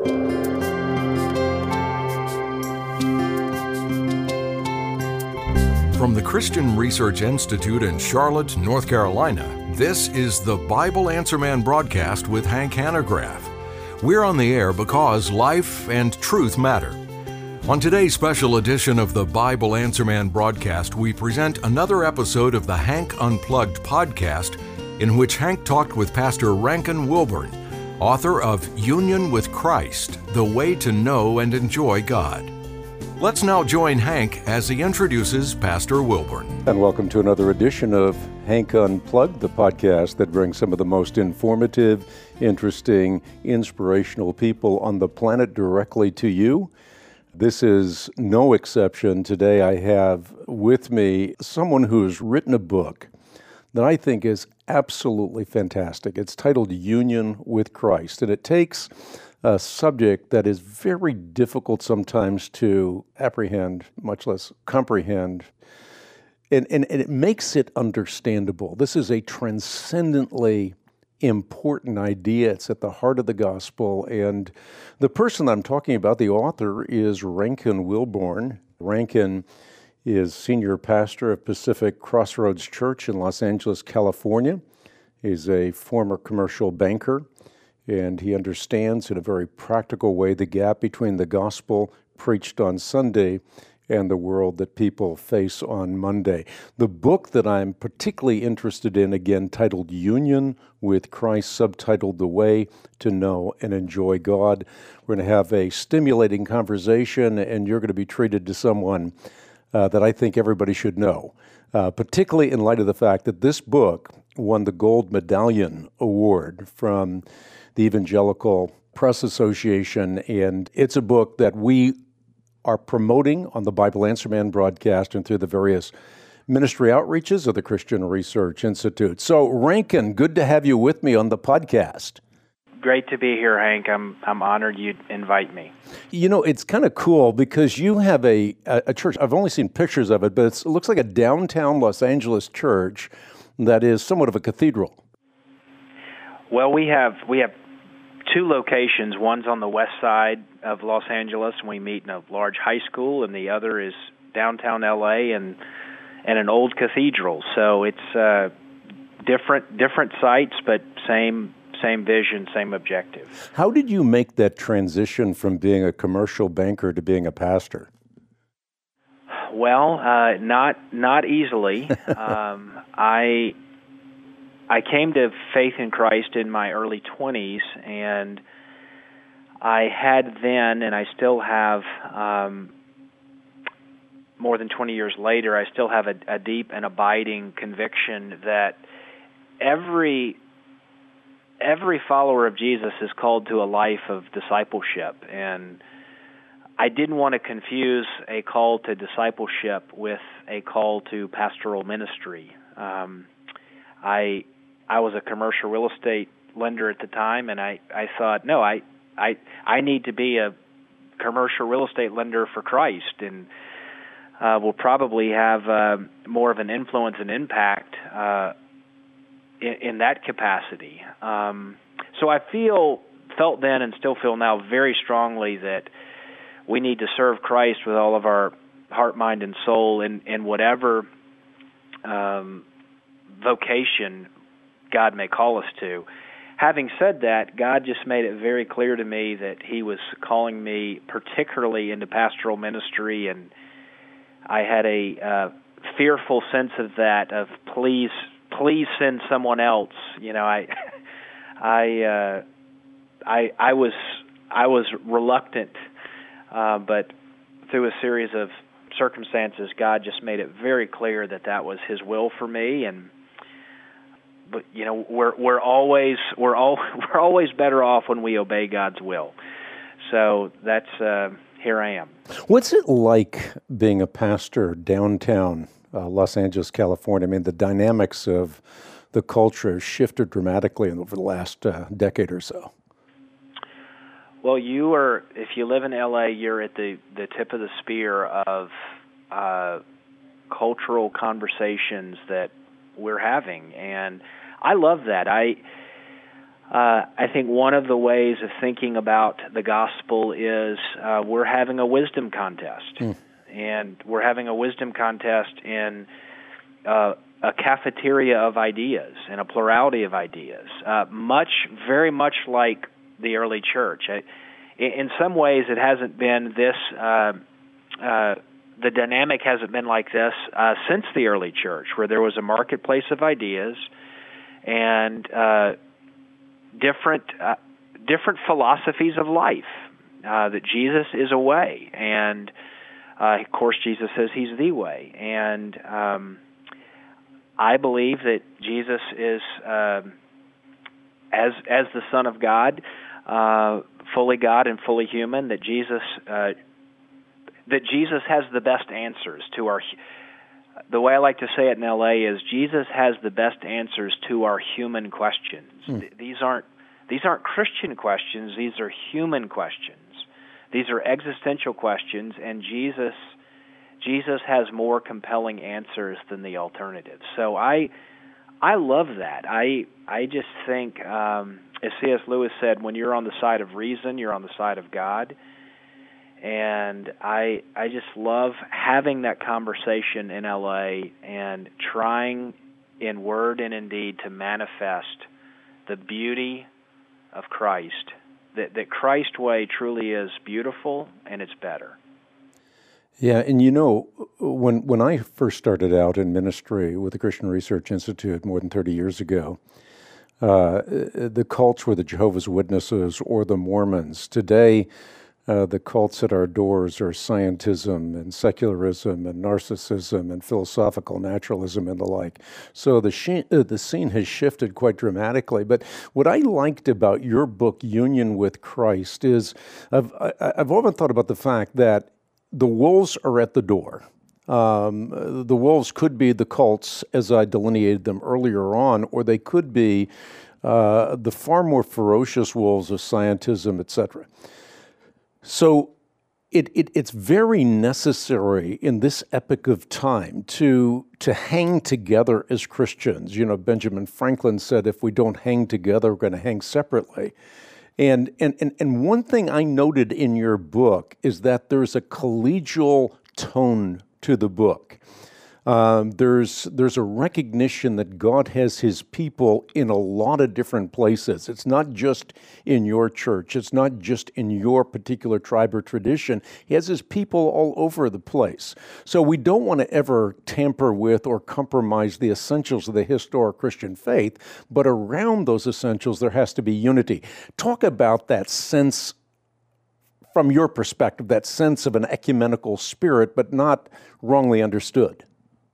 From the Christian Research Institute in Charlotte, North Carolina, this is the Bible Answer Man broadcast with Hank Hanegraaff. We're on the air because life and truth matter. On today's special edition of the Bible Answer Man broadcast, we present another episode of the Hank Unplugged podcast, in which Hank talked with Pastor Rankin Wilbourn, author of Union with Christ, The Way to Know and Enjoy God. Let's now join Hank as he introduces Pastor Wilbourn. And welcome to another edition of Hank Unplugged, the podcast that brings some of the most informative, interesting, inspirational people on the planet directly to you. This is no exception. Today I have with me someone who's written a book that I think is absolutely fantastic. It's titled Union with Christ, and it takes a subject that is very difficult sometimes to apprehend, much less comprehend, and it makes it understandable. This is a transcendently important idea. It's at the heart of the gospel, and the person I'm talking about, the author, is Rankin Wilbourn. Rankin is senior pastor of Pacific Crossroads Church in Los Angeles, California. He's a former commercial banker, and he understands in a very practical way the gap between the gospel preached on Sunday and the world that people face on Monday. The book that I'm particularly interested in, again, titled Union with Christ, subtitled The Way to Know and Enjoy God. We're going to have a stimulating conversation, and you're going to be treated to someone that I think everybody should know, particularly in light of the fact that this book won the Gold Medallion Award from the Evangelical Press Association, and it's a book that we are promoting on the Bible Answer Man broadcast and through the various ministry outreaches of the Christian Research Institute. So, Rankin, good to have you with me on the podcast. Great to be here, Hank. I'm honored you'd invite me. You know, it's kind of cool because you have a church. I've only seen pictures of it, but it looks like a downtown Los Angeles church that is somewhat of a cathedral. Well, we have two locations. One's on the west side of Los Angeles, and we meet in a large high school, and the other is downtown L.A. and an old cathedral. So it's different sites, but same vision, same objective. How did you make that transition from being a commercial banker to being a pastor? Well, not easily. I came to faith in Christ in my early 20s, and I had then, and I still have, more than 20 years later, I still have a deep and abiding conviction that every follower of Jesus is called to a life of discipleship, and I didn't want to confuse a call to discipleship with a call to pastoral ministry. I was a commercial real estate lender at the time, and I thought, no, I need to be a commercial real estate lender for Christ, and will probably have more of an influence and impact in that capacity. So I felt then and still feel now very strongly that we need to serve Christ with all of our heart, mind, and soul in whatever vocation God may call us to. Having said that, God just made it very clear to me that He was calling me particularly into pastoral ministry, and I had a fearful sense of that, of please send someone else. You know, I was reluctant, but through a series of circumstances, God just made it very clear that was His will for me. But you know, we're always better off when we obey God's will. So that's here I am. What's it like being a pastor downtown Los Angeles, California? I mean, the dynamics of the culture has shifted dramatically over the last decade or so. Well, if you live in LA, you're at the tip of the spear of cultural conversations that we're having, and I love that. I think one of the ways of thinking about the gospel is we're having a wisdom contest. And we're having a wisdom contest in a cafeteria of ideas and a plurality of ideas, very much like the early church. In some ways, it hasn't been this, the dynamic hasn't been like this since the early church, where there was a marketplace of ideas and different philosophies of life, that Jesus is a way, and of course Jesus says he's the way, and I believe that Jesus is, as the Son of God, fully God and fully human, that Jesus has the best answers to our. The way I like to say it in LA is Jesus has the best answers to our human questions. These aren't Christian questions. These are human questions. These are existential questions, and Jesus has more compelling answers than the alternatives. So I love that. I just think, as C.S. Lewis said, when you're on the side of reason, you're on the side of God. And I just love having that conversation in L.A. and trying in word and in deed to manifest the beauty of Christ, that Christ's way truly is beautiful and it's better. Yeah, and you know, when I first started out in ministry with the Christian Research Institute more than 30 years ago, the cults were the Jehovah's Witnesses or the Mormons. Today, the cults at our doors are scientism and secularism and narcissism and philosophical naturalism and the like. So the scene has shifted quite dramatically. But what I liked about your book, Union with Christ, is I've often thought about the fact that the wolves are at the door. The wolves could be the cults, as I delineated them earlier on, or they could be the far more ferocious wolves of scientism, etc. So it's very necessary in this epoch of time to hang together as Christians. You know, Benjamin Franklin said, if we don't hang together, we're going to hang separately. And one thing I noted in your book is that there's a collegial tone to the book. There's a recognition that God has his people in a lot of different places. It's not just in your church. It's not just in your particular tribe or tradition. He has his people all over the place. So we don't want to ever tamper with or compromise the essentials of the historic Christian faith, but around those essentials there has to be unity. Talk about that sense from your perspective, that sense of an ecumenical spirit, but not wrongly understood.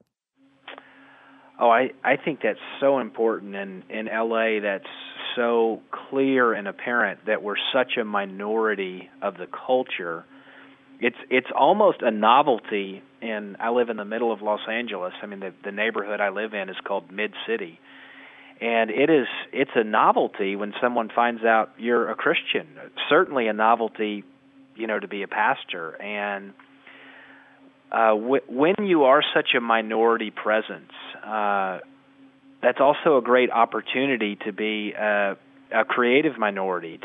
Oh, I think that's so important, and in L.A. that's so clear and apparent that we're such a minority of the culture. It's almost a novelty, and I live in the middle of Los Angeles. I mean, the neighborhood I live in is called Mid-City, and it's a novelty when someone finds out you're a Christian. Certainly a novelty, to be a pastor, and when you are such a minority presence, that's also a great opportunity to be a creative minority,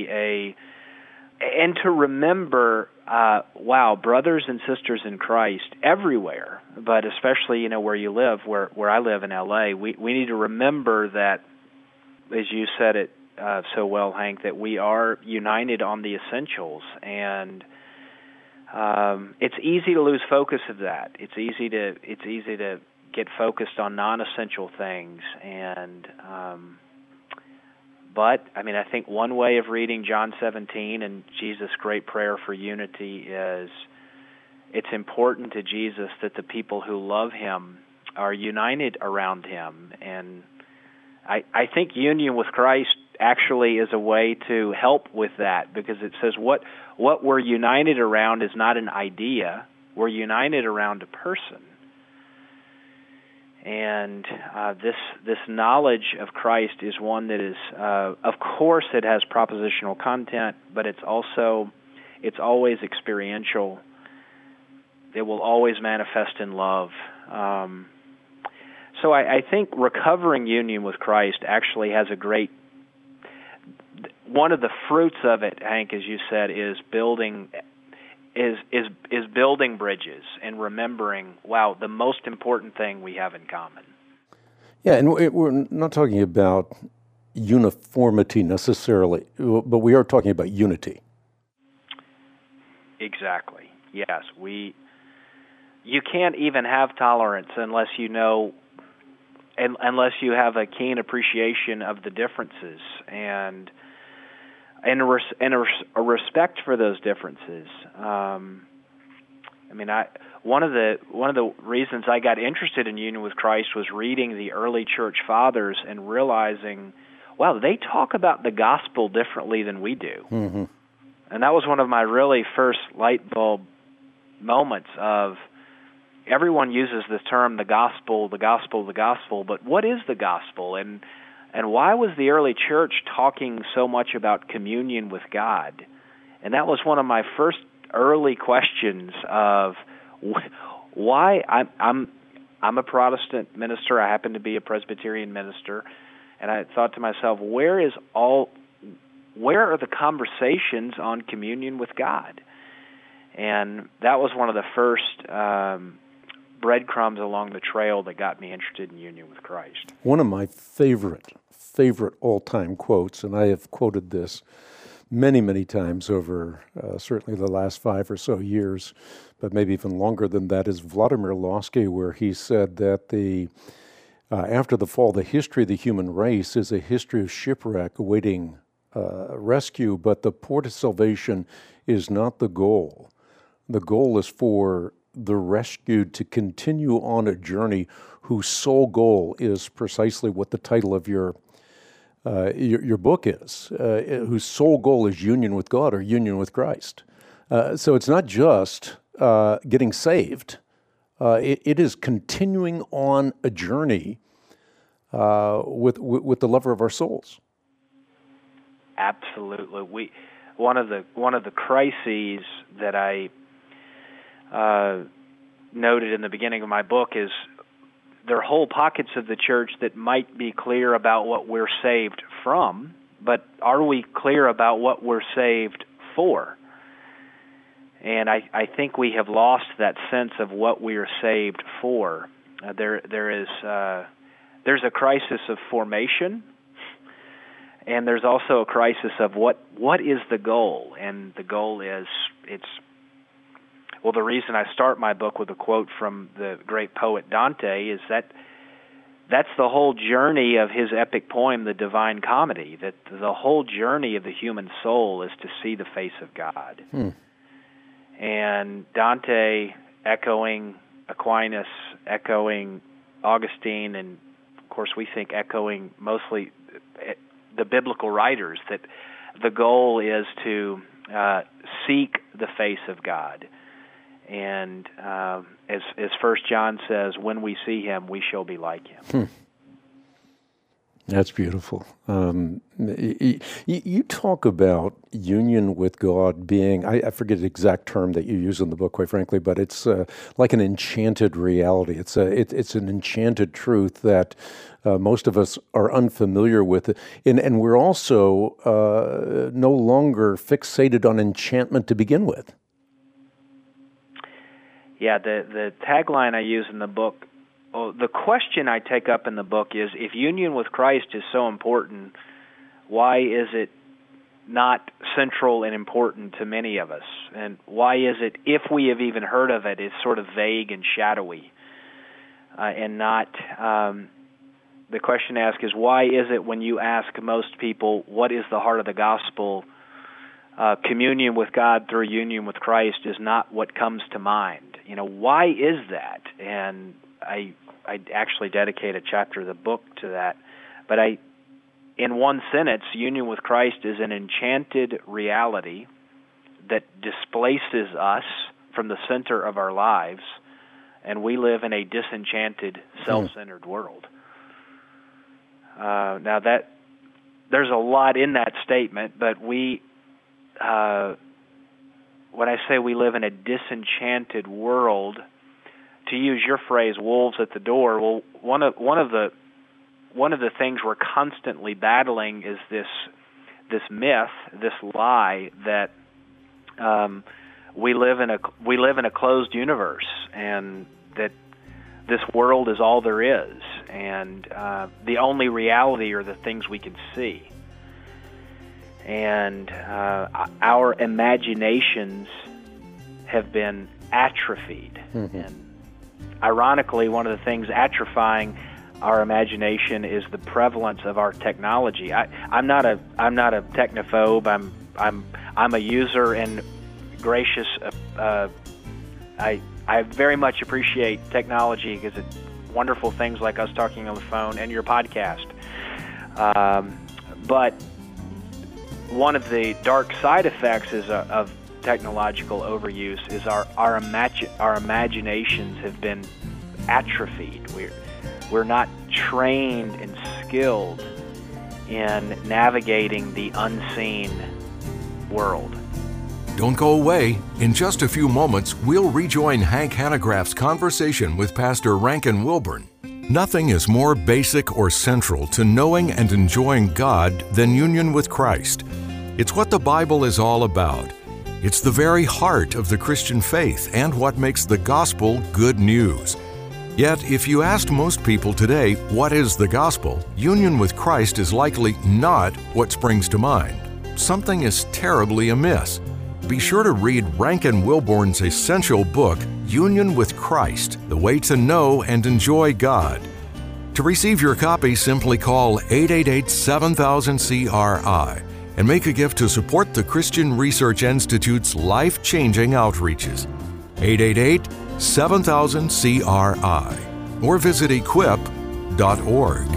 and to remember, brothers and sisters in Christ everywhere, but especially, where you live, where I live in L.A., we need to remember that, as you said it so well, Hank, that we are united on the essentials, and it's easy to lose focus of that. It's easy to get focused on non-essential things, and but I think one way of reading John 17 and Jesus' great prayer for unity is it's important to Jesus that the people who love him are united around him, and I think union with Christ actually is a way to help with that, because it says what we're united around is not an idea. We're united around a person. And this knowledge of Christ is one that is, of course, it has propositional content, but it's always experiential. It will always manifest in love. So I think recovering union with Christ actually has a great one of the fruits of it, Hank, as you said, is building building bridges and remembering, wow, the most important thing we have in common. Yeah, and we're not talking about uniformity necessarily, but we are talking about unity. Exactly. Yes, you can't even have tolerance unless you know, unless you have a keen appreciation of the differences and a respect for those differences. One of the reasons I got interested in union with Christ was reading the early church fathers and realizing, wow, they talk about the gospel differently than we do. Mm-hmm. And that was one of my really first light bulb moments of, everyone uses this term, the gospel, but what is the gospel? And why was the early church talking so much about communion with God? And that was one of my first early questions of why. I'm a Protestant minister. I happen to be a Presbyterian minister, and I thought to myself, where are the conversations on communion with God? And that was one of the first breadcrumbs along the trail that got me interested in union with Christ. One of my favorite all-time quotes, and I have quoted this many, many times over certainly the last 5 or so years, but maybe even longer than that, is Vladimir Lossky, where he said that after the fall, the history of the human race is a history of shipwreck awaiting rescue, but the port of salvation is not the goal. The goal is for the rescued to continue on a journey whose sole goal is precisely what the title of your book is, whose sole goal is union with God or union with Christ. So it's not just getting saved. It is continuing on a journey with the lover of our souls. Absolutely. One of the crises that I noted in the beginning of my book is there are whole pockets of the church that might be clear about what we're saved from, but are we clear about what we're saved for? And I think we have lost that sense of what we are saved for. There's a crisis of formation, and there's also a crisis of what is the goal? And the goal is, the reason I start my book with a quote from the great poet Dante is that's the whole journey of his epic poem, The Divine Comedy, that the whole journey of the human soul is to see the face of God. And Dante, echoing Aquinas, echoing Augustine, and of course we think echoing mostly the biblical writers, that the goal is to seek the face of God. And as 1 John says, when we see him, we shall be like him. That's beautiful. You talk about union with God being, I forget the exact term that you use in the book, quite frankly, but it's like an enchanted reality. It's an enchanted truth that most of us are unfamiliar with. And we're also no longer fixated on enchantment to begin with. Yeah, the tagline I use in the book, the question I take up in the book is, if union with Christ is so important, why is it not central and important to many of us? And why is it, if we have even heard of it, it's sort of vague and shadowy and not... the question asked is, why is it when you ask most people, what is the heart of the gospel, communion with God through union with Christ is not what comes to mind? Why is that? And I actually dedicate a chapter of the book to that. But in one sentence, union with Christ is an enchanted reality that displaces us from the center of our lives, and we live in a disenchanted, self-centered world. Now that there's a lot in that statement, but when I say we live in a disenchanted world, to use your phrase, wolves at the door, well, one of the things we're constantly battling is this myth, this lie that we live in a closed universe, and that this world is all there is, and the only reality are the things we can see. And our imaginations have been atrophied. Mm-hmm. And ironically, one of the things atrophying our imagination is the prevalence of our technology. I'm not a technophobe. I'm a user and gracious. I very much appreciate technology because it's wonderful things like us talking on the phone and your podcast. But one of the dark side effects of technological overuse is our imaginations have been atrophied. We're not trained and skilled in navigating the unseen world. Don't go away. In just a few moments, we'll rejoin Hank Hanegraaff's conversation with Pastor Rankin Wilbourn. Nothing is more basic or central to knowing and enjoying God than union with Christ. It's what the Bible is all about. It's the very heart of the Christian faith and what makes the gospel good news. Yet, if you asked most people today, what is the gospel, union with Christ is likely not what springs to mind. Something is terribly amiss. Be sure to read Rankin Wilbourn's essential book, Union with Christ, The Way to Know and Enjoy God. To receive your copy, simply call 888-7000-CRI and make a gift to support the Christian Research Institute's life-changing outreaches. 888-7000-CRI or visit equip.org.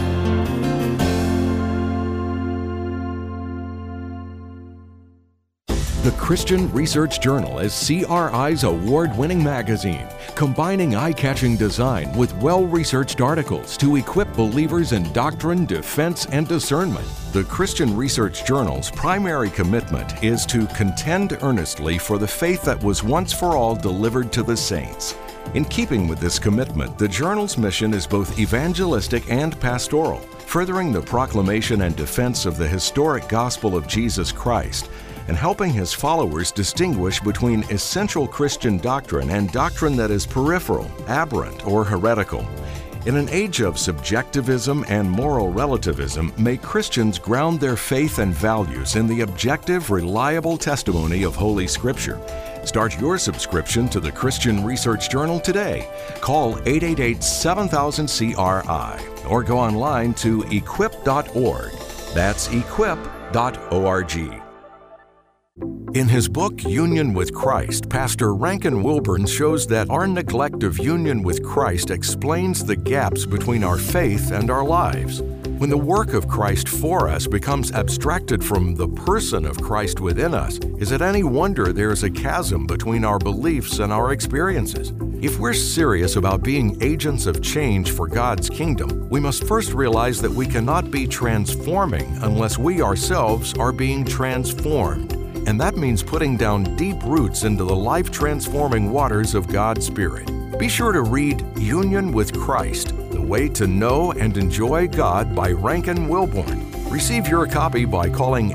The Christian Research Journal is CRI's award-winning magazine, combining eye-catching design with well-researched articles to equip believers in doctrine, defense, and discernment. The Christian Research Journal's primary commitment is to contend earnestly for the faith that was once for all delivered to the saints. In keeping with this commitment, the journal's mission is both evangelistic and pastoral, furthering the proclamation and defense of the historic gospel of Jesus Christ, and helping his followers distinguish between essential Christian doctrine and doctrine that is peripheral, aberrant, or heretical. In an age of subjectivism and moral relativism, may Christians ground their faith and values in the objective, reliable testimony of Holy Scripture. Start your subscription to the Christian Research Journal today. Call 888-7000-CRI or go online to equip.org. That's equip.org. In his book, Union with Christ, Pastor Rankin Wilbourn shows that our neglect of union with Christ explains the gaps between our faith and our lives. When the work of Christ for us becomes abstracted from the person of Christ within us, is it any wonder there is a chasm between our beliefs and our experiences? If we're serious about being agents of change for God's kingdom, we must first realize that we cannot be transforming unless we ourselves are being transformed. And that means putting down deep roots into the life-transforming waters of God's Spirit. Be sure to read Union with Christ, The Way to Know and Enjoy God by Rankin Wilbourn. Receive your copy by calling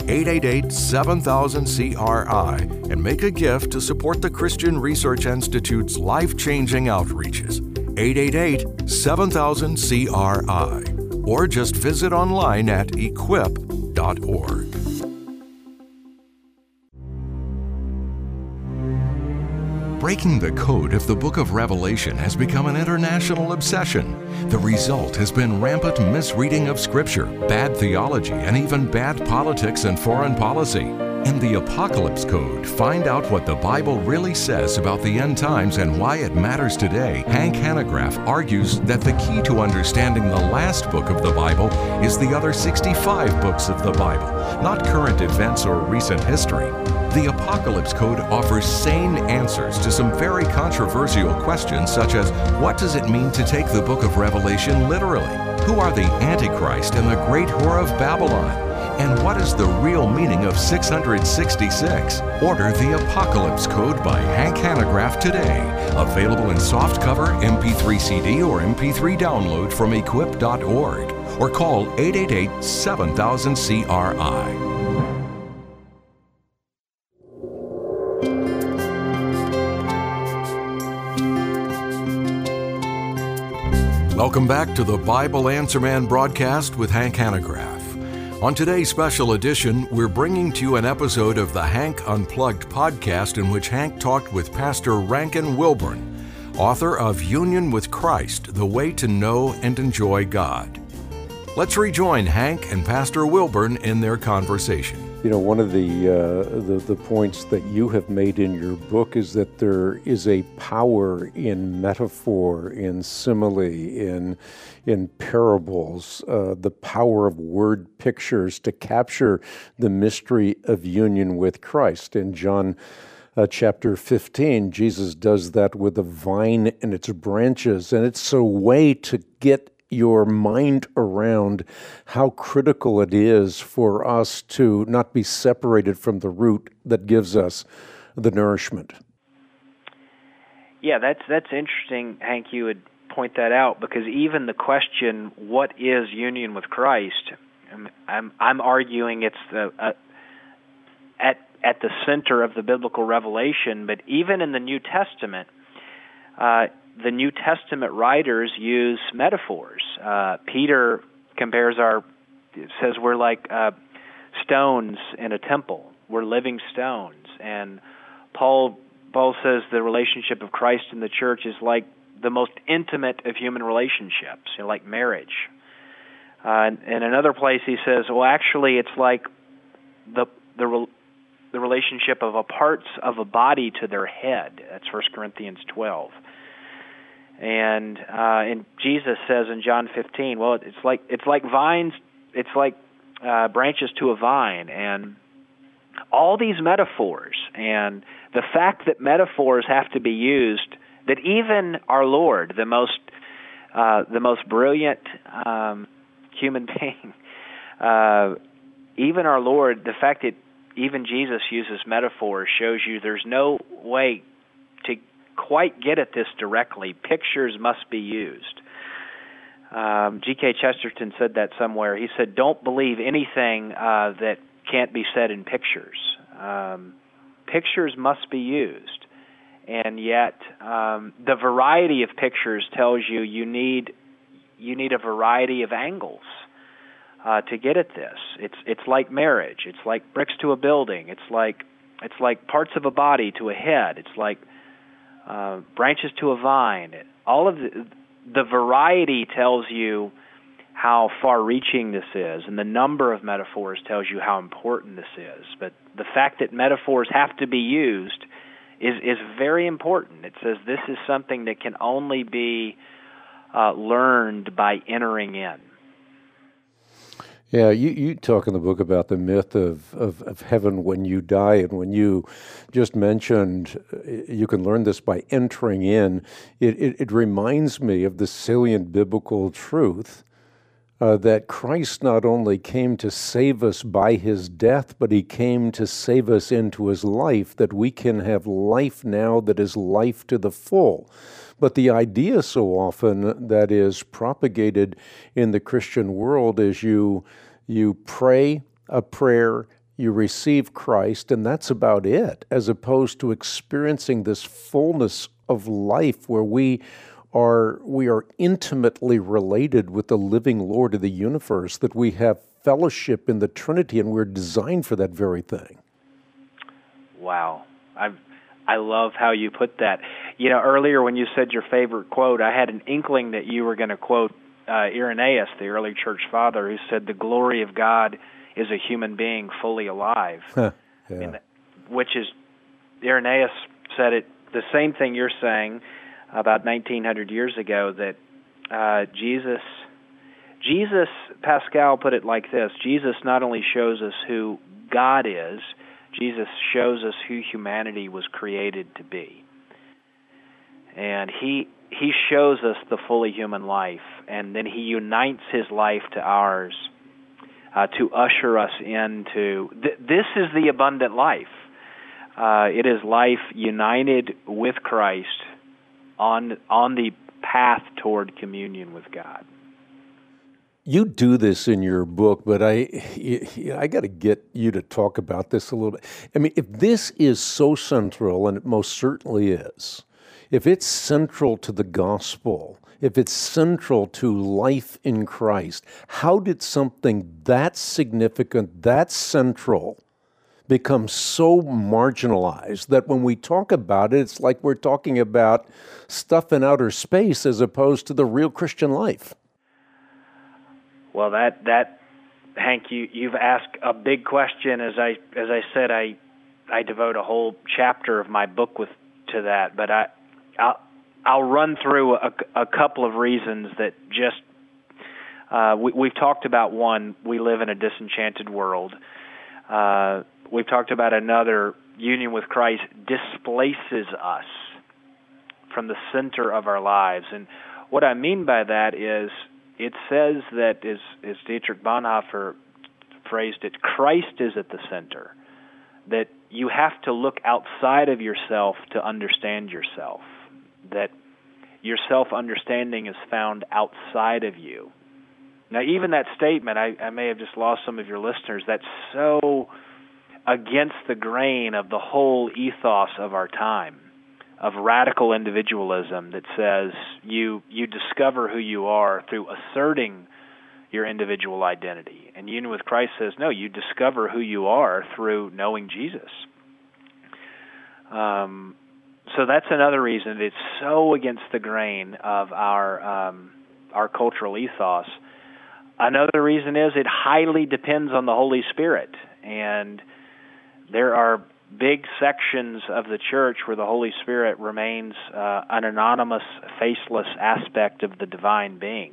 888-7000-CRI and make a gift to support the Christian Research Institute's life-changing outreaches. 888-7000-CRI or just visit online at equip.org. Breaking the code of the book of Revelation has become an international obsession. The result has been rampant misreading of Scripture, bad theology, and even bad politics and foreign policy. In the Apocalypse Code, find out what the Bible really says about the end times and why it matters today. Hank Hanegraaff argues that the key to understanding the last book of the Bible is the other 65 books of the Bible, not current events or recent history. The Apocalypse Code offers sane answers to some very controversial questions, such as, what does it mean to take the book of Revelation literally? Who are the Antichrist and the great whore of Babylon? And what is the real meaning of 666? Order the Apocalypse Code by Hank Hanegraaff today. Available in softcover, MP3 CD, or MP3 download from equip.org. Or call 888-7000-CRI. Welcome back to the Bible Answer Man broadcast with Hank Hanegraaff. On today's special edition, we're bringing to you an episode of the Hank Unplugged podcast in which Hank talked with Pastor Rankin Wilbourn, author of Union with Christ, The Way to Know and Enjoy God. Let's rejoin Hank and Pastor Wilbourn in their conversation. You know, one of the points that you have made in your book is that there is a power in metaphor, in simile, in parables, the power of word pictures to capture the mystery of union with Christ. In John chapter 15, Jesus does that with the vine and its branches, and it's a way to get your mind around how critical it is for us to not be separated from the root that gives us the nourishment. Yeah, that's interesting, Hank, you would point that out, because even the question, what is union with Christ, I'm arguing it's at the center of the biblical revelation. But even in the New Testament, the New Testament writers use metaphors. Peter says we're like stones in a temple. We're living stones. And Paul says the relationship of Christ and the church is like the most intimate of human relationships, like marriage. And in another place he says, well, actually it's like the relationship of parts of a body to their head. That's 1 Corinthians 12. And Jesus says in John 15, well, it's like vines, it's like branches to a vine, and all these metaphors, and the fact that metaphors have to be used, that even our Lord, the most brilliant human being, even our Lord, the fact that even Jesus uses metaphors shows you there's no way to quite get at this directly. Pictures must be used. G.K. Chesterton said that somewhere. He said, don't believe anything that can't be said in pictures. Pictures must be used. And yet the variety of pictures tells you need a variety of angles to get at this. It's like marriage. It's like bricks to a building. It's like parts of a body to a head. It's like branches to a vine. All of the variety tells you how far-reaching this is, and the number of metaphors tells you how important this is. But the fact that metaphors have to be used is very important. It says this is something that can only be learned by entering in. Yeah, you talk in the book about the myth of heaven when you die, and when you just mentioned you can learn this by entering in, it reminds me of the salient biblical truth that Christ not only came to save us by his death, but he came to save us into his life, that we can have life now that is life to the full. But the idea so often that is propagated in the Christian world is you pray a prayer, you receive Christ, and that's about it, as opposed to experiencing this fullness of life where we are intimately related with the living Lord of the universe, that we have fellowship in the Trinity, and we're designed for that very thing. Wow. I love how you put that. You know, earlier when you said your favorite quote, I had an inkling that you were going to quote Irenaeus, the early church father, who said, the glory of God is a human being fully alive. Yeah. I mean, which is, Irenaeus said it, the same thing you're saying about 1900 years ago, that Jesus, Pascal put it like this, Jesus not only shows us who God is, Jesus shows us who humanity was created to be. And he shows us the fully human life, and then he unites his life to ours to usher us into... this is the abundant life. It is life united with Christ on the path toward communion with God. You do this in your book, but I got to get you to talk about this a little bit. I mean, if this is so central, and it most certainly is, if it's central to the gospel, if it's central to life in Christ, how did something that significant, that central, become so marginalized that when we talk about it, it's like we're talking about stuff in outer space as opposed to the real Christian life? Well, that Hank, you've asked a big question. As I said, I devote a whole chapter of my book to that. But I'll run through a couple of reasons that just we've talked about. One, we live in a disenchanted world. We've talked about another, union with Christ displaces us from the center of our lives. And what I mean by that is, it says that, as Dietrich Bonhoeffer phrased it, Christ is at the center, that you have to look outside of yourself to understand yourself, that your self-understanding is found outside of you. Now, even that statement, I may have just lost some of your listeners, that's so against the grain of the whole ethos of our time, of radical individualism that says you discover who you are through asserting your individual identity. And union with Christ says, no, you discover who you are through knowing Jesus. So that's another reason it's so against the grain of our cultural ethos. Another reason is it highly depends on the Holy Spirit, and there are big sections of the church where the Holy Spirit remains an anonymous, faceless aspect of the divine being.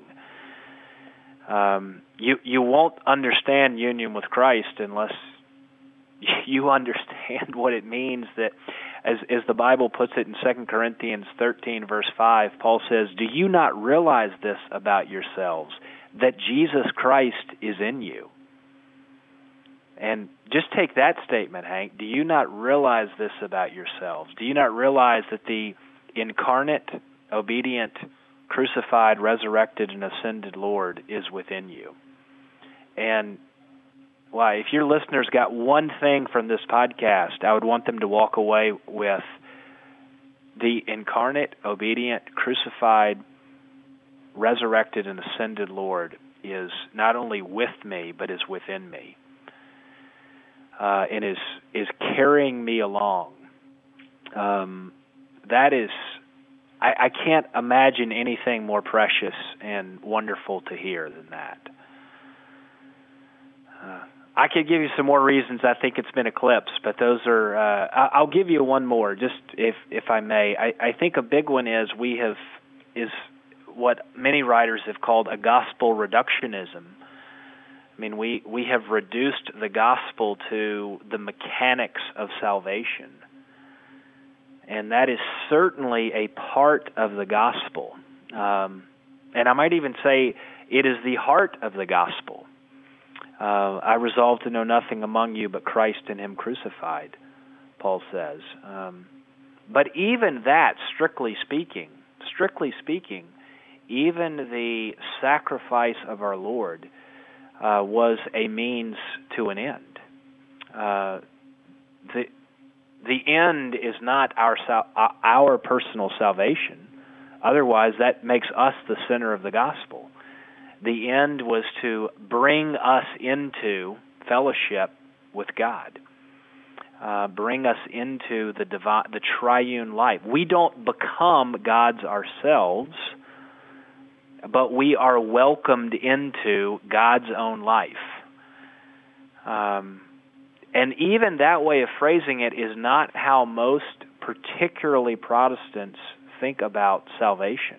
You won't understand union with Christ unless you understand what it means that, as the Bible puts it in 2 Corinthians 13, verse 5, Paul says, "Do you not realize this about yourselves, that Jesus Christ is in you?" And just take that statement, Hank. Do you not realize this about yourselves? Do you not realize that the incarnate, obedient, crucified, resurrected, and ascended Lord is within you? And why, if your listeners got one thing from this podcast, I would want them to walk away with the incarnate, obedient, crucified, resurrected, and ascended Lord is not only with me, but is within me. And is carrying me along. That is, I can't imagine anything more precious and wonderful to hear than that. I could give you some more reasons I think it's been eclipsed, but those are. I'll give you one more, just if I may. I think a big one is what many writers have called a gospel reductionism. I mean, we have reduced the gospel to the mechanics of salvation. And that is certainly a part of the gospel. And I might even say it is the heart of the gospel. I resolve to know nothing among you but Christ and Him crucified, Paul says. But even that, strictly speaking, even the sacrifice of our Lord was a means to an end. The end is not our personal salvation. Otherwise, that makes us the center of the gospel. The end was to bring us into fellowship with God, bring us into the triune life. We don't become gods ourselves, but we are welcomed into God's own life. And even that way of phrasing it is not how most, particularly Protestants, think about salvation.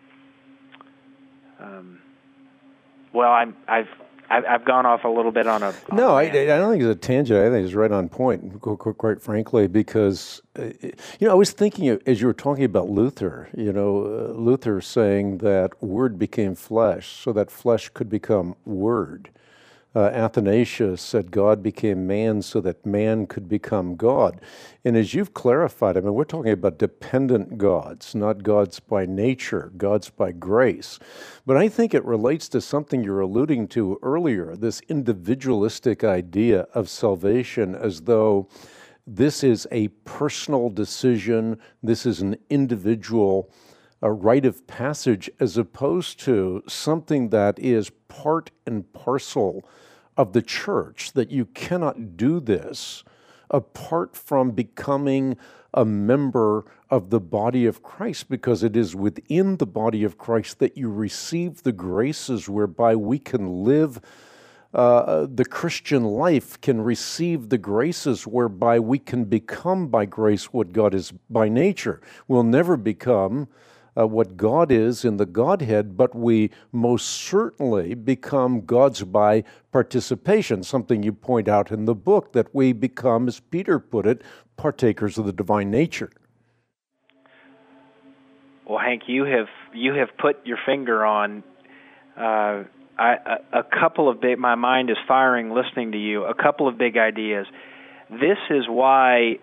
Well, I've gone off a little bit on a... No, I don't think it's a tangent. I think it's right on point, quite frankly, because, I was thinking, as you were talking about Luther, Luther saying that Word became flesh, so that flesh could become Word. Athanasius said God became man so that man could become God. And as you've clarified, we're talking about dependent gods, not gods by nature, gods by grace. But I think it relates to something you're alluding to earlier, this individualistic idea of salvation as though this is a personal decision, this is an individual a rite of passage as opposed to something that is part and parcel of the church, that you cannot do this apart from becoming a member of the body of Christ, because it is within the body of Christ that you receive the graces whereby we can live the Christian life, can receive the graces whereby we can become by grace what God is by nature. We'll never become what God is in the Godhead, but we most certainly become God's by participation, something you point out in the book, that we become, as Peter put it, partakers of the divine nature. Well, Hank, you have put your finger on a couple of big. My mind is firing listening to you. A couple of big ideas. This is why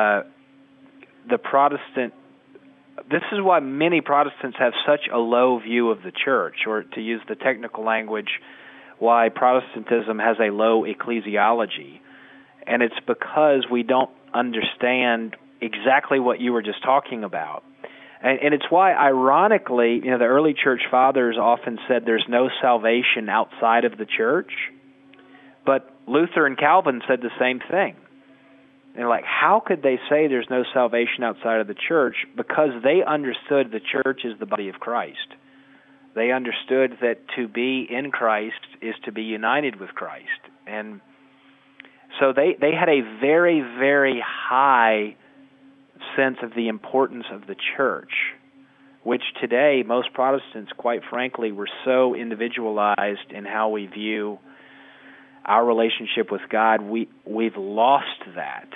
This is why many Protestants have such a low view of the church, or to use the technical language, why Protestantism has a low ecclesiology. And it's because we don't understand exactly what you were just talking about. And it's why, ironically, the early church fathers often said there's no salvation outside of the church. But Luther and Calvin said the same thing. And how could they say there's no salvation outside of the church? Because they understood the church is the body of Christ. They understood that to be in Christ is to be united with Christ. And so they had a very, very high sense of the importance of the church, which today most Protestants, quite frankly, were so individualized in how we view our relationship with God, we've lost that.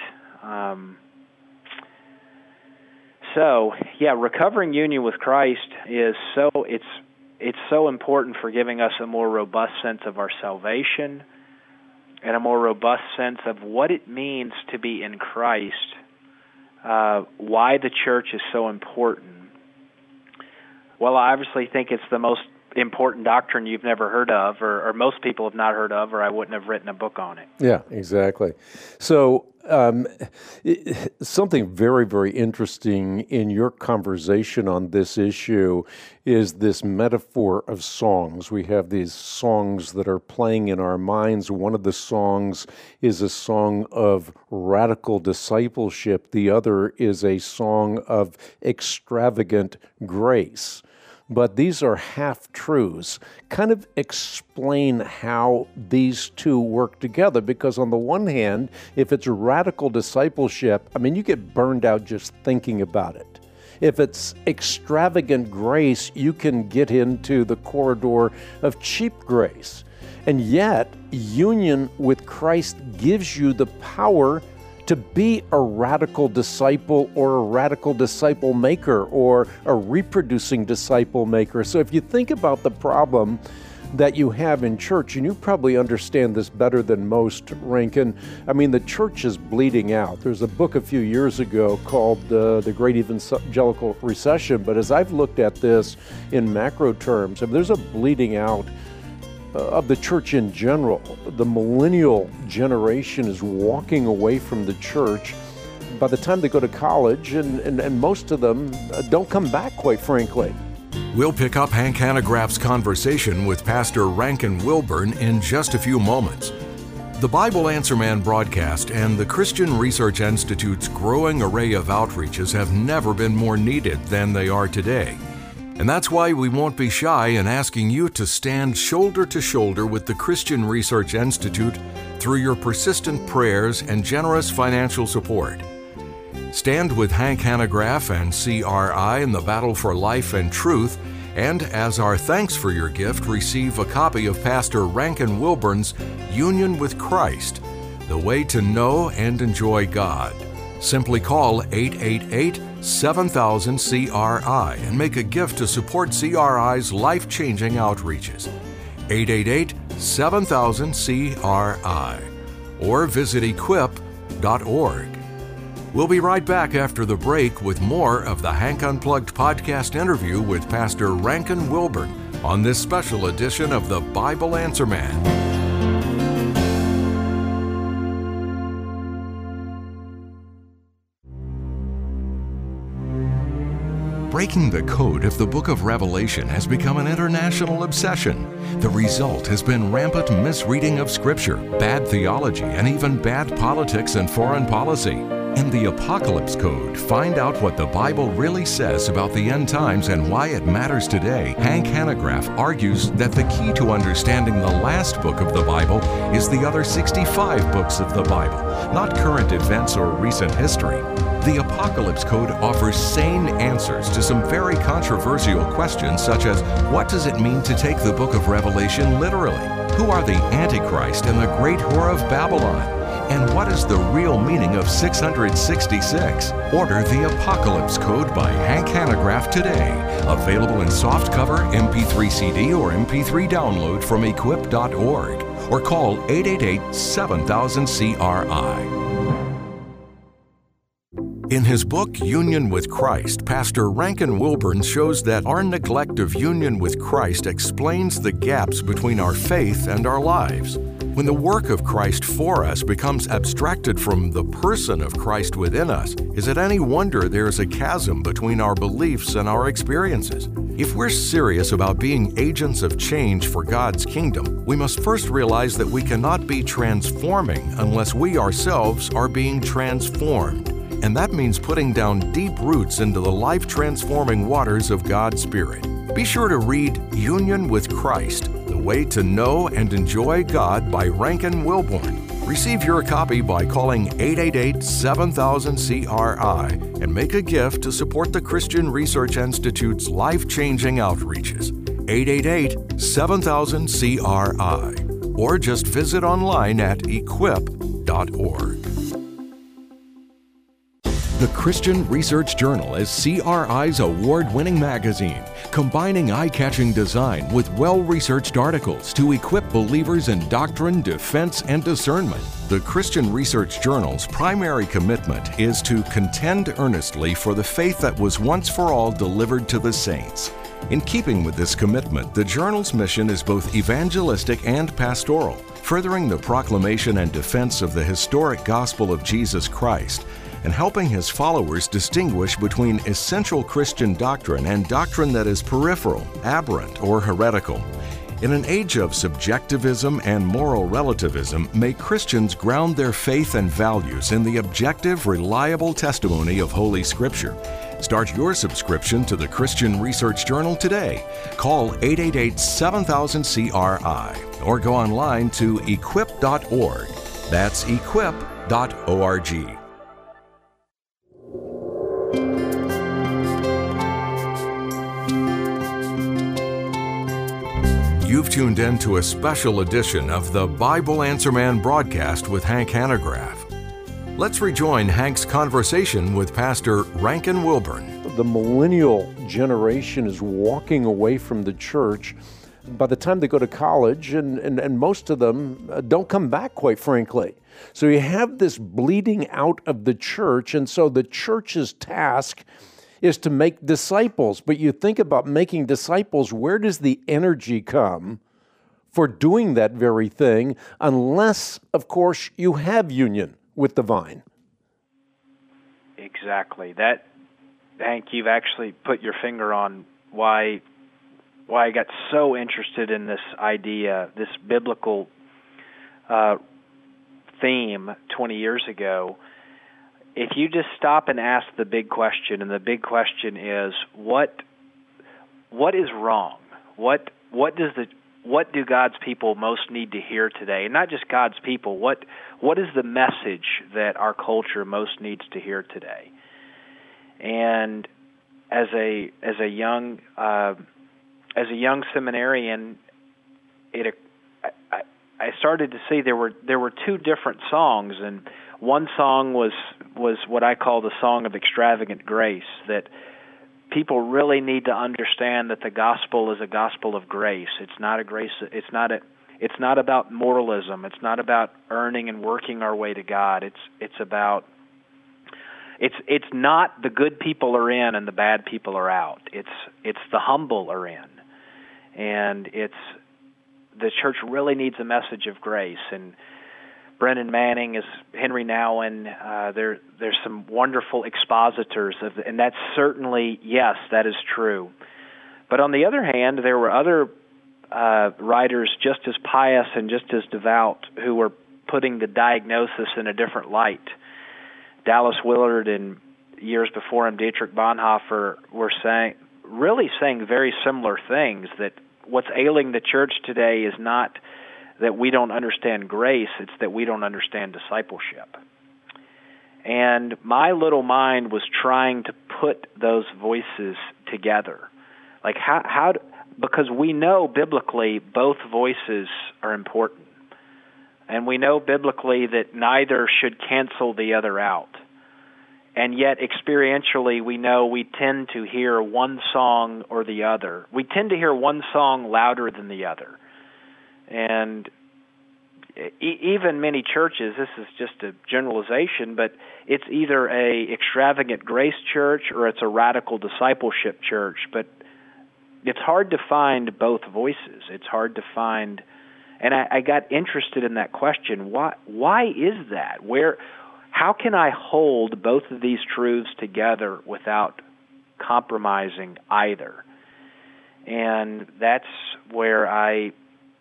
Recovering union with Christ is it's so important for giving us a more robust sense of our salvation and a more robust sense of what it means to be in Christ, why the church is so important. Well, I obviously think it's the most important doctrine you've never heard of, or most people have not heard of, or I wouldn't have written a book on it. Yeah, exactly. So something very, very interesting in your conversation on this issue is this metaphor of songs. We have these songs that are playing in our minds. One of the songs is a song of radical discipleship. The other is a song of extravagant grace. But these are half-truths. Kind of explain how these two work together, because on the one hand, if it's radical discipleship, you get burned out just thinking about it. If it's extravagant grace, you can get into the corridor of cheap grace. And yet, union with Christ gives you the power to be a radical disciple or a radical disciple maker or a reproducing disciple maker. So if you think about the problem that you have in church, and you probably understand this better than most, Rankin, the church is bleeding out. There's a book a few years ago called The Great Evangelical Recession, but as I've looked at this in macro terms, there's a bleeding out of the church in general. The millennial generation is walking away from the church by the time they go to college, and most of them don't come back, quite frankly. We'll pick up Hank Hanegraaff's conversation with Pastor Rankin Wilbourn in just a few moments. The Bible Answer Man broadcast and the Christian Research Institute's growing array of outreaches have never been more needed than they are today. And that's why we won't be shy in asking you to stand shoulder to shoulder with the Christian Research Institute through your persistent prayers and generous financial support. Stand with Hank Hanegraaff and CRI in the battle for life and truth, and as our thanks for your gift, receive a copy of Pastor Rankin Wilbourn's Union with Christ, The Way to Know and Enjoy God. Simply call 888-7000-CRI and make a gift to support CRI's life-changing outreaches. 888-7000-CRI or visit equip.org. We'll be right back after the break with more of the Hank Unplugged podcast interview with Pastor Rankin Wilbourn on this special edition of the Bible Answer Man. Breaking the code of the book of Revelation has become an international obsession. The result has been rampant misreading of Scripture, bad theology, and even bad politics and foreign policy. In the Apocalypse Code, find out what the Bible really says about the end times and why it matters today. Hank Hanegraaff argues that the key to understanding the last book of the Bible is the other 65 books of the Bible, not current events or recent history. The Apocalypse Code offers sane answers to some very controversial questions, such as what does it mean to take the book of Revelation literally? Who are the Antichrist and the great whore of Babylon? And what is the real meaning of 666? Order the Apocalypse Code by Hank Hanegraaff today. Available in softcover, MP3 CD, or MP3 download from equip.org. Or call 888-7000-CRI. In his book, Union with Christ, Pastor Rankin Wilburn shows that our neglect of union with Christ explains the gaps between our faith and our lives. When the work of Christ for us becomes abstracted from the person of Christ within us, is it any wonder there is a chasm between our beliefs and our experiences? If we're serious about being agents of change for God's kingdom, we must first realize that we cannot be transforming unless we ourselves are being transformed. And that means putting down deep roots into the life-transforming waters of God's Spirit. Be sure to read Union with Christ, The Way to Know and Enjoy God by Rankin Wilburn. Receive your copy by calling 888-7000-CRI and make a gift to support the Christian Research Institute's life-changing outreaches. 888-7000-CRI. Or just visit online at equip.org. The Christian Research Journal is CRI's award-winning magazine, combining eye-catching design with well-researched articles to equip believers in doctrine, defense, and discernment. The Christian Research Journal's primary commitment is to contend earnestly for the faith that was once for all delivered to the saints. In keeping with this commitment, the journal's mission is both evangelistic and pastoral, furthering the proclamation and defense of the historic gospel of Jesus Christ, and helping his followers distinguish between essential Christian doctrine and doctrine that is peripheral, aberrant, or heretical. In an age of subjectivism and moral relativism, may Christians ground their faith and values in the objective, reliable testimony of Holy Scripture. Start your subscription to the Christian Research Journal today. Call 888-7000-CRI or go online to equip.org. That's equip.org. You've tuned in to a special edition of the Bible Answer Man broadcast with Hank Hanegraaff. Let's rejoin Hank's conversation with Pastor Rankin Wilburn. The millennial generation is walking away from the church by the time they go to college, and most of them don't come back, quite frankly. So you have this bleeding out of the church, and so the church's task is to make disciples. But you think about making disciples, where does the energy come for doing that very thing, unless, of course, you have union with the vine? Exactly. That, Hank, you've actually put your finger on why I got so interested in this idea, this biblical theme 20 years ago. If you just stop and ask the big question, and the big question is, what is wrong? What do God's people most need to hear today? And not just God's people. What is the message that our culture most needs to hear today? And as a young seminarian, I started to see there were two different songs, and one song was what I call the song of extravagant grace, that people really need to understand that the gospel is a gospel of grace. It's not about moralism. It's not about earning and working our way to God. It's not the good people are in and the bad people are out. It's the humble are in. And the church really needs a message of grace. And Brennan Manning, is Henry Nouwen. There's some wonderful expositors, and that's certainly, yes, that is true. But on the other hand, there were other writers just as pious and just as devout who were putting the diagnosis in a different light. Dallas Willard and years before him, Dietrich Bonhoeffer, were saying very similar things, that what's ailing the church today is not that we don't understand grace, it's that we don't understand discipleship. And my little mind was trying to put those voices together. Like because we know biblically both voices are important. And we know biblically that neither should cancel the other out. And yet experientially we know we tend to hear one song or the other. We tend to hear one song louder than the other. And even many churches, this is just a generalization, but it's either a extravagant grace church or it's a radical discipleship church. But it's hard to find both voices. It's hard to find, and I got interested in that question. Why is that? How can I hold both of these truths together without compromising either? And that's where I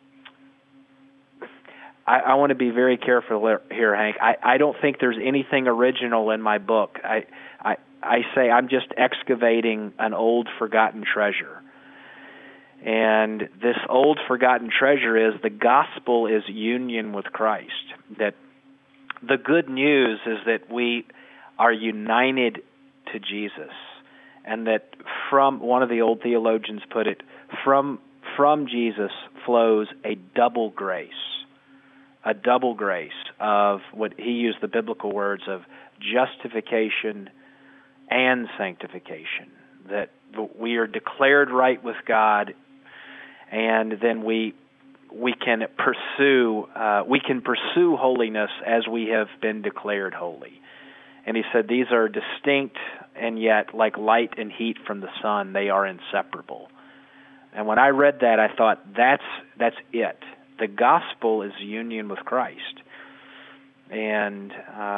want to be very careful here, Hank. I don't think there's anything original in my book. I say I'm just excavating an old forgotten treasure. And this old forgotten treasure is the gospel is union with Christ. That the good news is that we are united to Jesus. And that from, one of the old theologians put it, from Jesus flows a double grace of what he used the biblical words of justification and sanctification, that we are declared right with God, and then we can pursue holiness as we have been declared holy. And he said these are distinct, and yet like light and heat from the sun, they are inseparable. And when I read that, I thought that's it. The gospel is union with Christ. And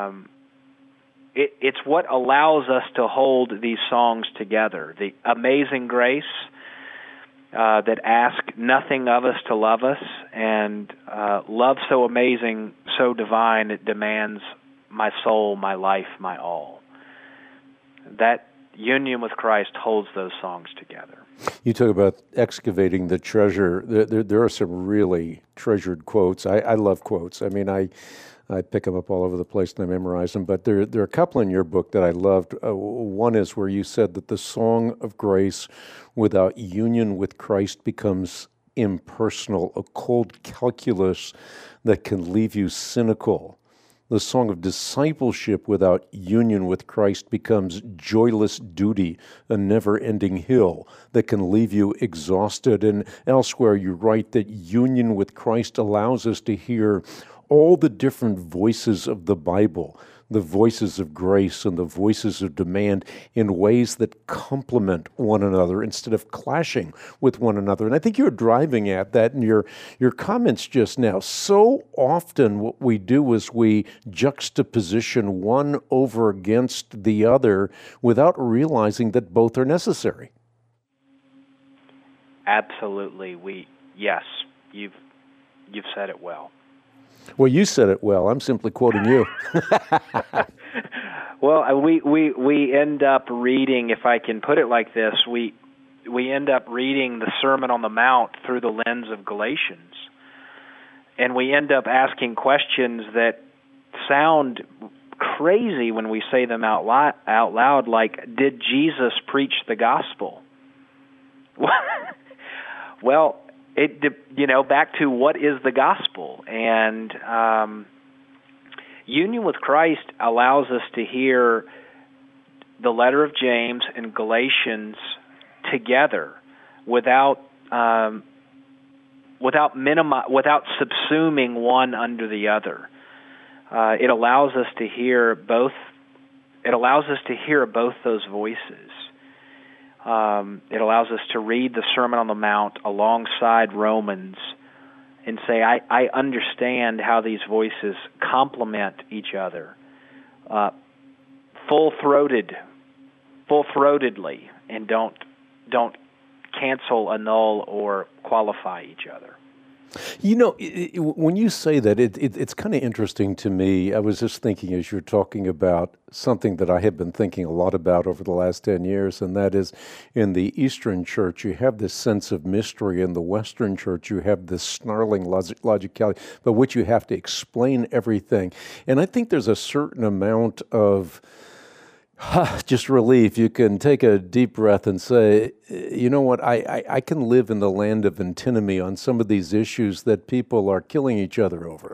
it's what allows us to hold these songs together. The amazing grace that asks nothing of us to love us, and love so amazing, so divine, it demands my soul, my life, my all. That union with Christ holds those songs together. You talk about excavating the treasure. There are some really treasured quotes. I love quotes. I mean, I pick them up all over the place and I memorize them. But there are a couple in your book that I loved. One is where you said that the song of grace without union with Christ becomes impersonal, a cold calculus that can leave you cynical. The song of discipleship without union with Christ becomes joyless duty, a never-ending hill that can leave you exhausted. And elsewhere you write that union with Christ allows us to hear all the different voices of the Bible, the voices of grace and the voices of demand in ways that complement one another instead of clashing with one another. And I think you're driving at that in your comments just now. So often what we do is we juxtaposition one over against the other without realizing that both are necessary. Absolutely. Yes, you've said it well. Well, you said it well. I'm simply quoting you. Well, we end up reading, if I can put it like this, we end up reading the Sermon on the Mount through the lens of Galatians. And we end up asking questions that sound crazy when we say them out loud, like, did Jesus preach the gospel? Well, back to what is the gospel. And union with Christ allows us to hear the letter of James and Galatians together without subsuming one under the other. It allows us to hear both. It allows us to hear both those voices. It allows us to read the Sermon on the Mount alongside Romans and say, I understand how these voices complement each other, full-throatedly, and don't cancel, annul, or qualify each other. You know, when you say that, it's kind of interesting to me. I was just thinking as you're talking about something that I have been thinking a lot about over the last 10 years, and that is in the Eastern Church, you have this sense of mystery. In the Western Church, you have this snarling logicality, by which you have to explain everything. And I think there's a certain amount of just relief. You can take a deep breath and say, you know what, I can live in the land of antinomy on some of these issues that people are killing each other over.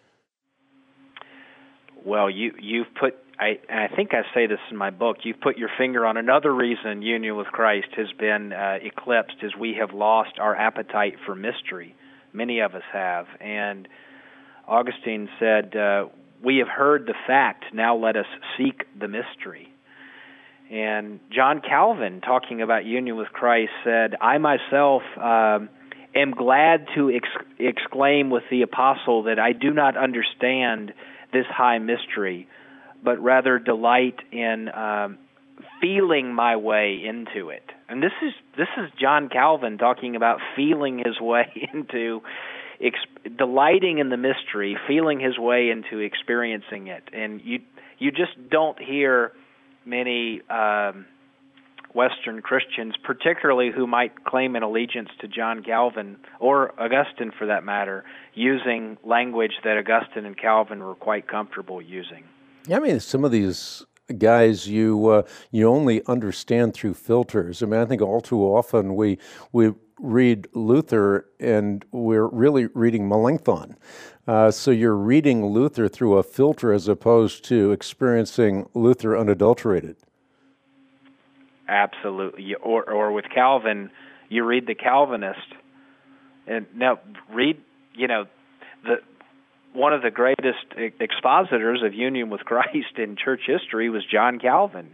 Well, you've put, I think I say this in my book, you've put your finger on another reason union with Christ has been eclipsed, is we have lost our appetite for mystery. Many of us have. And Augustine said, we have heard the fact, now let us seek the mystery. And John Calvin, talking about union with Christ, said, I myself am glad to exclaim with the apostle that I do not understand this high mystery, but rather delight in feeling my way into it. And this is John Calvin talking about feeling his way into delighting in the mystery, feeling his way into experiencing it. And you just don't hear many Western Christians, particularly who might claim an allegiance to John Calvin, or Augustine for that matter, using language that Augustine and Calvin were quite comfortable using. Yeah, I mean, some of these guys you only understand through filters. I mean, I think all too often we read Luther and we're really reading Melanchthon. So you're reading Luther through a filter as opposed to experiencing Luther unadulterated. Absolutely. Or with Calvin, you read the Calvinist, and now read, one of the greatest expositors of union with Christ in church history was John Calvin.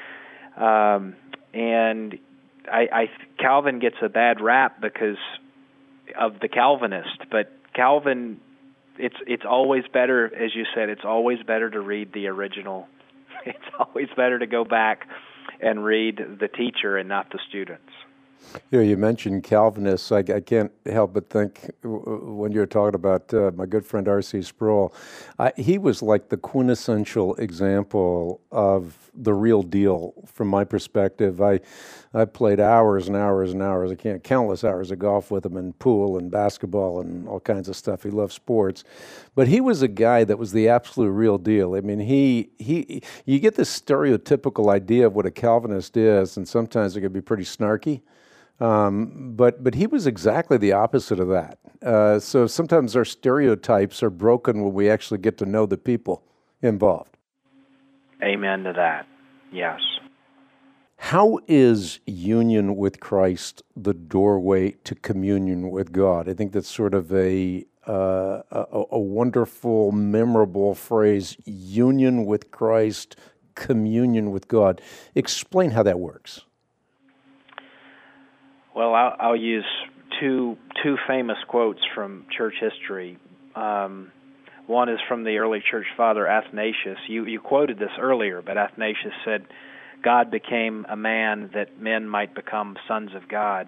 And Calvin gets a bad rap because of the Calvinist, but Calvin, it's always better, as you said, it's always better to read the original. It's always better to go back and read the teacher and not the students. You mentioned Calvinists. I can't help but think when you're talking about my good friend R.C. Sproul, he was like the quintessential example of the real deal from my perspective. I played hours and hours and hours, countless hours of golf with him, and pool and basketball and all kinds of stuff. He loved sports. But he was a guy that was the absolute real deal. I mean, you get this stereotypical idea of what a Calvinist is, and sometimes it can be pretty snarky. But he was exactly the opposite of that. So sometimes our stereotypes are broken when we actually get to know the people involved. Amen to that. Yes. How is union with Christ the doorway to communion with God? I think that's sort of a wonderful, memorable phrase, union with Christ, communion with God. Explain how that works. Well, I'll use two famous quotes from church history. One is from the early church father Athanasius. You quoted this earlier, but Athanasius said, God became a man that men might become sons of God.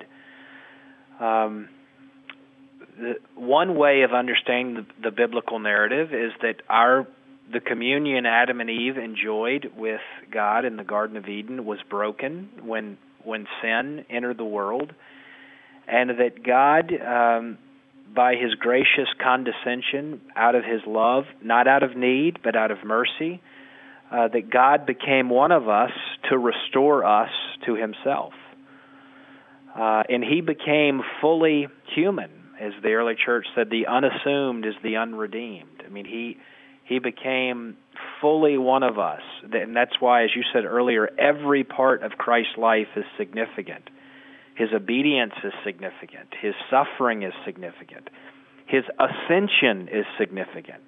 One way of understanding the biblical narrative is that the communion Adam and Eve enjoyed with God in the Garden of Eden was broken when sin entered the world, and that God, by His gracious condescension, out of His love, not out of need, but out of mercy, that God became one of us to restore us to Himself. And He became fully human, as the early church said, the unassumed is the unredeemed. I mean, He became fully one of us. And that's why, as you said earlier, every part of Christ's life is significant. His obedience is significant. His suffering is significant. His ascension is significant.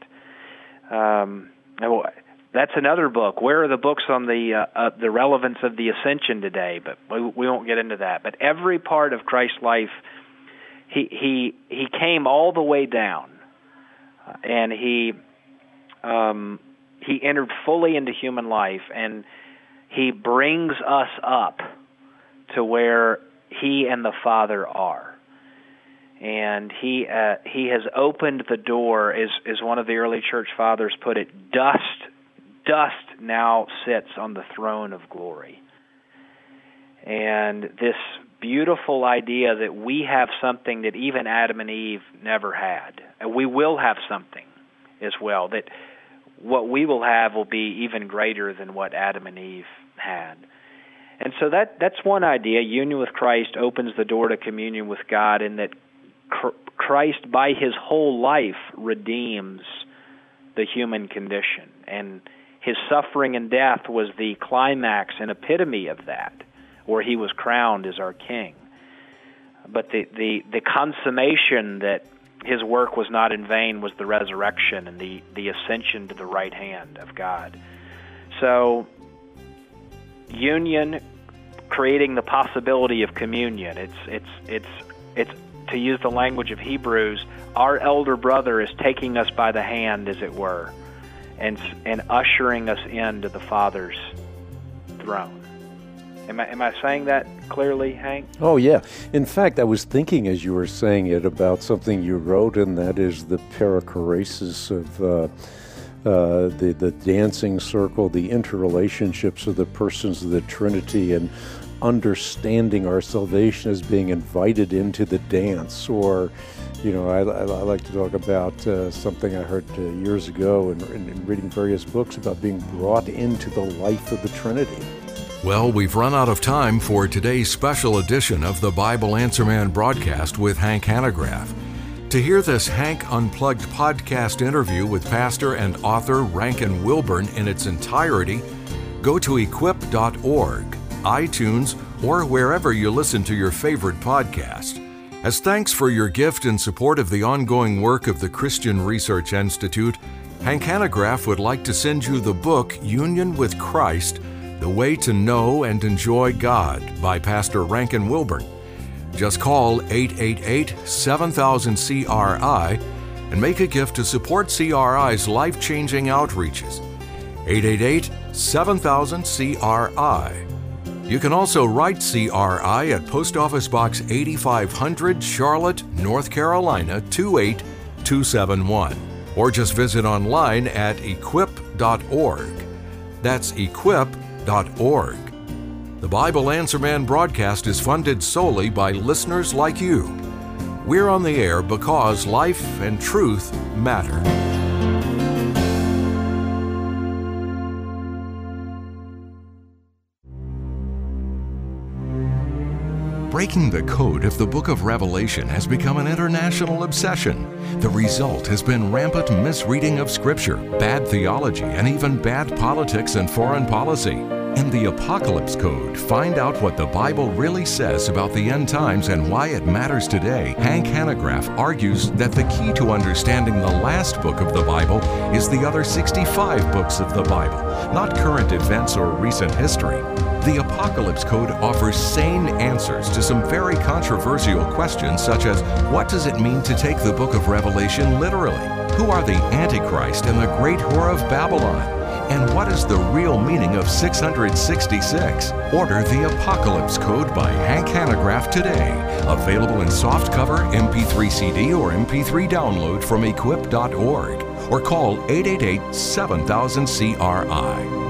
That's another book. Where are the books on the relevance of the ascension today? But we won't get into that. But every part of Christ's life he came all the way down, and he entered fully into human life, and he brings us up to where he and the Father are. And he has opened the door, as one of the early church fathers put it, dust now sits on the throne of glory. And this beautiful idea that we have something that even Adam and Eve never had. And we will have something as well, that what we will have will be even greater than what Adam and Eve had. And so that's one idea. Union with Christ opens the door to communion with God, in that Christ, by his whole life, redeems the human condition. And his suffering and death was the climax and epitome of that, where he was crowned as our king. But the consummation that his work was not in vain was the resurrection and the ascension to the right hand of God. So union, creating the possibility of communion. It's to use the language of Hebrews, our elder brother is taking us by the hand, as it were, and ushering us into the Father's throne. Am I saying that clearly, Hank? Oh, yeah. In fact, I was thinking as you were saying it about something you wrote, and that is the perichoresis of the dancing circle, the interrelationships of the persons of the Trinity, and understanding our salvation as being invited into the dance. Or, I like to talk about something I heard years ago in reading various books about being brought into the life of the Trinity. Well, we've run out of time for today's special edition of the Bible Answer Man broadcast with Hank Hanegraaff. To hear this Hank Unplugged podcast interview with pastor and author Rankin Wilbourne in its entirety, go to equip.org, iTunes, or wherever you listen to your favorite podcast. As thanks for your gift and support of the ongoing work of the Christian Research Institute, Hank Hanegraaff would like to send you the book Union with Christ, The Way to Know and Enjoy God by Pastor Rankin Wilbourne. Just call 888-7000-CRI and make a gift to support CRI's life-changing outreaches. 888-7000-CRI. You can also write CRI at Post Office Box 8500, Charlotte, North Carolina 28271. Or just visit online at equip.org. That's equip.org. The Bible Answer Man broadcast is funded solely by listeners like you. We're on the air because life and truth matter. Breaking the code of the book of Revelation has become an international obsession. The result has been rampant misreading of Scripture, bad theology, and even bad politics and foreign policy. In the Apocalypse Code, find out what the Bible really says about the end times and why it matters today. Hank Hanegraaff argues that the key to understanding the last book of the Bible is the other 65 books of the Bible, not current events or recent history. The Apocalypse Code offers sane answers to some very controversial questions, such as, what does it mean to take the book of Revelation literally? Who are the Antichrist and the great whore of Babylon? And what is the real meaning of 666? Order the Apocalypse Code by Hank Hanegraaff today. Available in softcover, MP3 CD, or MP3 download from equip.org. Or call 888-7000-CRI.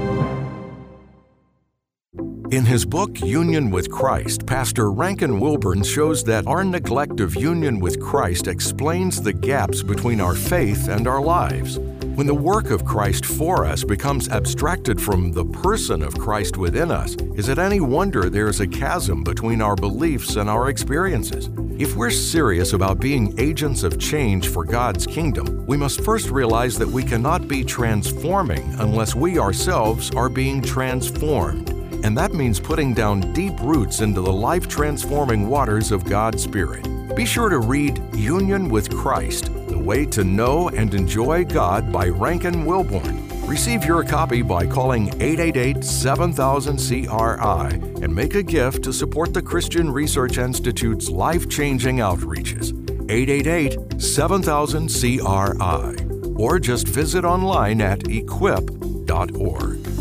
In his book, Union with Christ, Pastor Rankin Wilbourne shows that our neglect of union with Christ explains the gaps between our faith and our lives. When the work of Christ for us becomes abstracted from the person of Christ within us, is it any wonder there is a chasm between our beliefs and our experiences? If we're serious about being agents of change for God's kingdom, we must first realize that we cannot be transforming unless we ourselves are being transformed. And that means putting down deep roots into the life-transforming waters of God's Spirit. Be sure to read Union with Christ, The Way to Know and Enjoy God by Rankin Wilbourne. Receive your copy by calling 888-7000-CRI and make a gift to support the Christian Research Institute's life-changing outreaches. 888-7000-CRI. Or just visit online at equip.org.